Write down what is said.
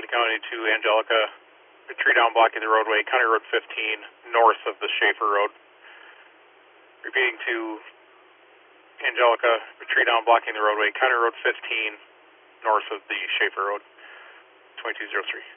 Sullivan County to Angelica, a tree down blocking the roadway, County Road 15, north of the Schaefer Road. Repeating to Angelica, a tree down blocking the roadway, County Road 15, north of the Schaefer Road, 2203.